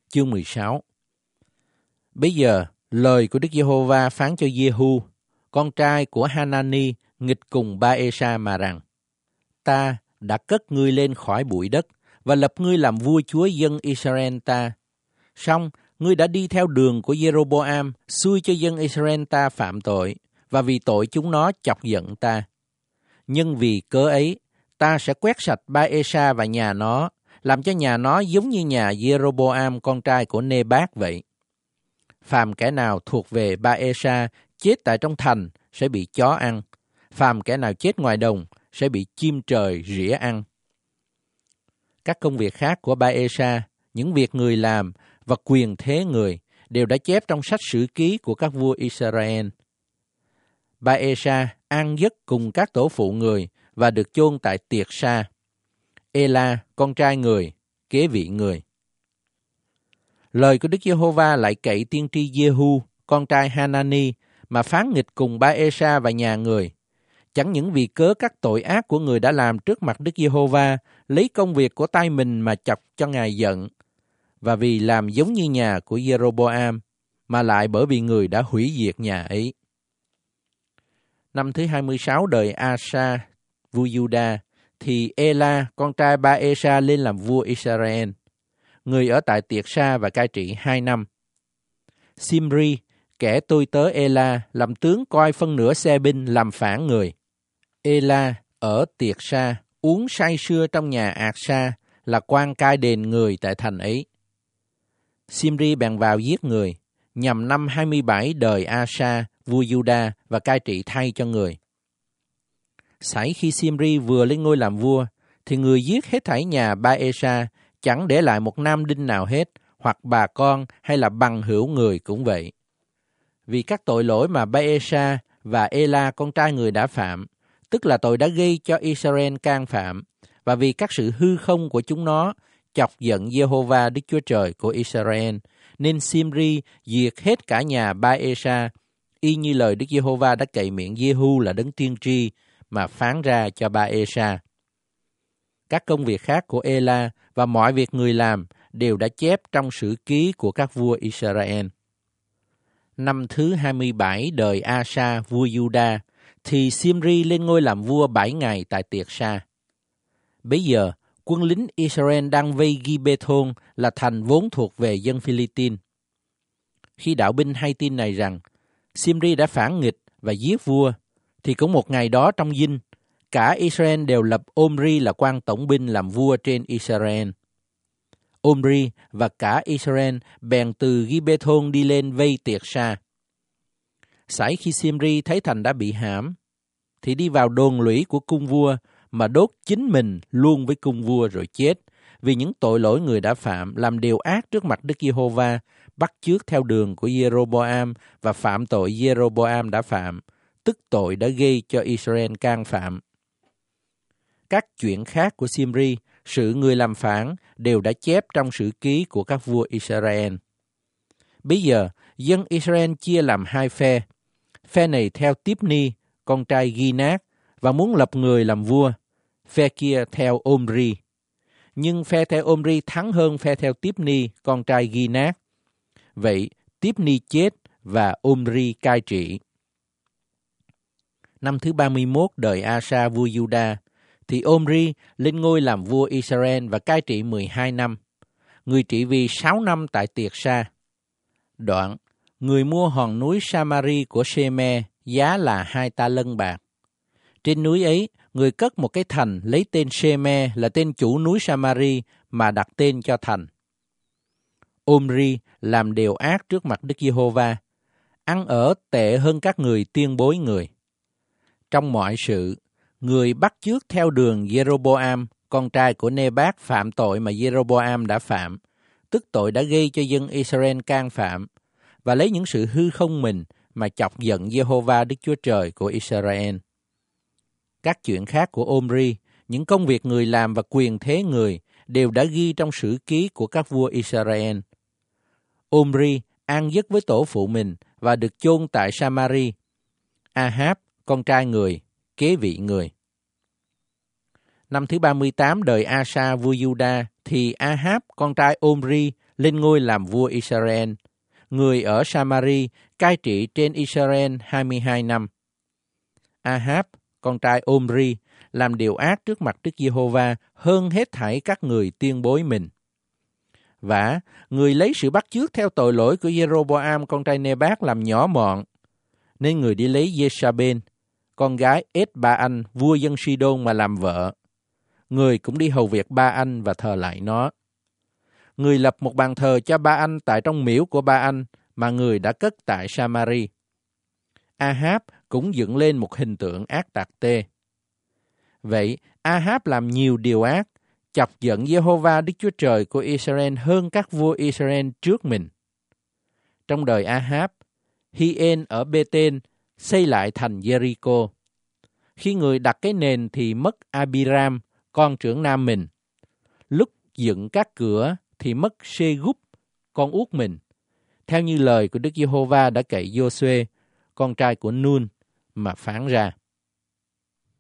Chương 16. Bây giờ, lời của Đức Giê-hô-va phán cho Giê-hu, con trai của Hanani, nghịch cùng Ba-ê-sa mà rằng: Ta đã cất ngươi lên khỏi bụi đất và lập ngươi làm vua chúa dân Israel ta. Song ngươi đã đi theo đường của Giê-rô-bô-am, xui cho dân Israel ta phạm tội, và vì tội chúng nó chọc giận ta. Nhưng vì cớ ấy, ta sẽ quét sạch Ba-ê-sa và nhà nó, làm cho nhà nó giống như nhà Giê-rô-bô-am con trai của Nê-bát vậy. Phàm kẻ nào thuộc về Ba-ê-sa chết tại trong thành sẽ bị chó ăn, phàm kẻ nào chết ngoài đồng sẽ bị chim trời rỉa ăn. Các công việc khác của Ba-ê-sa, những việc người làm và quyền thế người đều đã chép trong sách sử ký của các vua Israel. Ba-ê-sa ăn giấc cùng các tổ phụ người và được chôn tại Tiệt-sa. Ê-la, con trai người, kế vị người. Lời của Đức Giê-hô-va lại cậy tiên tri Giê-hu, con trai Hanani, mà phán nghịch cùng Ba-ê-sa và nhà người. Chẳng những vì cớ các tội ác của người đã làm trước mặt Đức Giê-hô-va, lấy công việc của tay mình mà chọc cho Ngài giận, và vì làm giống như nhà của Giê-rô-bô-am, mà lại bởi vì người đã hủy diệt nhà ấy. Năm thứ 26 đời Asa, vua Giu-đa, thì Ê-la, con trai Ba-ê-sa lên làm vua Israel. Người ở tại Tiệt-sa và cai trị 2 năm. Simri, kẻ tôi tớ Ê-la, làm tướng coi phân nửa xe binh làm phản người. Ê-la ở Tiệt-sa uống say sưa trong nhà Ạc-sa, là quan cai đền người tại thành ấy. Simri bèn vào giết người, nhằm năm 27 đời Asa, vua Giu-đa, và cai trị thay cho người. Sảy khi Simri vừa lên ngôi làm vua, thì người giết hết thảy nhà Ba-ê-sa, chẳng để lại một nam đinh nào hết, hoặc bà con hay là bằng hữu người cũng vậy. Vì các tội lỗi mà Ba-ê-sa và Ê-la con trai người đã phạm, tức là tội đã gây cho Israel can phạm, và vì các sự hư không của chúng nó chọc giận Giê-hô-va Đức Chúa Trời của Israel, nên Simri diệt hết cả nhà Ba-ê-sa, y như lời Đức Giê-hô-va đã cậy miệng Giê-hu là đấng tiên tri mà phán ra cho Ba-ê-sa. Các công việc khác của Ê-la và mọi việc người làm đều đã chép trong sử ký của các vua Israel. Năm thứ 27 đời Asa, vua Giu-đa, thì Simri lên ngôi làm vua 7 ngày tại Tiệt-sa. Bấy giờ, quân lính Israel đang vây Ghi-bê-thôn, là thành vốn thuộc về dân Phi-li-tin. Khi đạo binh hay tin này rằng Simri đã phản nghịch và giết vua, thì cũng một ngày đó trong dinh, cả Israel đều lập Omri là quan tổng binh làm vua trên Israel. Omri và cả Israel bèn từ Ghi-bê-thôn đi lên vây Tiệt-sa. Sảy khi Simri thấy thành đã bị hãm, thì đi vào đồn lũy của cung vua mà đốt chính mình luôn với cung vua rồi chết, vì những tội lỗi người đã phạm, làm điều ác trước mặt Đức Giê-hô-va, bắt chước theo đường của Giê-rô-bô-am và phạm tội Giê-rô-bô-am đã phạm, tức tội đã gây cho Israel can phạm. Các chuyện khác của Simri, sự người làm phản, đều đã chép trong sử ký của các vua Israel. Bây giờ, dân Israel chia làm 2 phe. Phe này theo Tiếp-ni, con trai Ghi-nát, và muốn lập người làm vua. Phe kia theo Omri. Nhưng phe theo Omri thắng hơn phe theo Tiếp-ni, con trai Ghi-nát. Vậy, Tiếp-ni chết và Omri cai trị. Năm thứ 31 đời Asa, vua Giu-đa, thì Omri lên ngôi làm vua Israel và cai trị 12 năm. Người trị vì 6 năm tại Tiệt-sa. Đoạn, người mua hòn núi Samari của Sê-me, giá là 2 ta lân bạc. Trên núi ấy, người cất một cái thành lấy tên Sê-me là tên chủ núi Samari mà đặt tên cho thành. Omri làm điều ác trước mặt Đức Giê-hô-va, ăn ở tệ hơn các người tiên bối người. Trong mọi sự, người bắt chước theo đường Giê-rô-bô-am, con trai của Nê-bát phạm tội mà Giê-rô-bô-am đã phạm, tức tội đã gây cho dân Israel can phạm, và lấy những sự hư không mình mà chọc giận Giê-hô-va Đức Chúa Trời của Israel. Các chuyện khác của Omri, những công việc người làm và quyền thế người đều đã ghi trong sử ký của các vua Israel. Omri ăn giấc với tổ phụ mình và được chôn tại Samari. Ahab, con trai người, kế vị người. năm thứ 38 đời Asa vua Juda, thì Ahab, con trai Omri, lên ngôi làm vua Israel. Người ở Samari cai trị trên Israel 22 năm. Ahab, con trai Omri, làm điều ác trước mặt Đức Giê-hô-va hơn hết thảy các người tiên bối mình. Và người lấy sự bắt chước theo tội lỗi của Giê-rô-bô-am con trai Nê-bát làm nhỏ mọn, nên người đi lấy Giê-sa-bên, con gái Ết-ba-anh, vua dân Si-đôn mà làm vợ. Người cũng đi hầu việc Ba-anh và thờ lại nó. Người lập một bàn thờ cho Ba-anh tại trong miếu của Ba-anh mà người đã cất tại Samari. Ahab cũng dựng lên một hình tượng ác tạc tê. Vậy Ahab làm nhiều điều ác, chọc giận Giê-hô-va Đức Chúa Trời của Israel hơn các vua Israel trước mình. Trong đời Ahab, Hi-en ở Bê-tên xây lại thành Jericho. Khi người đặt cái nền thì mất Abiram, con trưởng nam mình. Lúc dựng các cửa thì mất Sê-gúp, con út mình, theo như lời của Đức Giê-hô-va đã cậy Giô-suê, con trai của Nun, mà phán ra.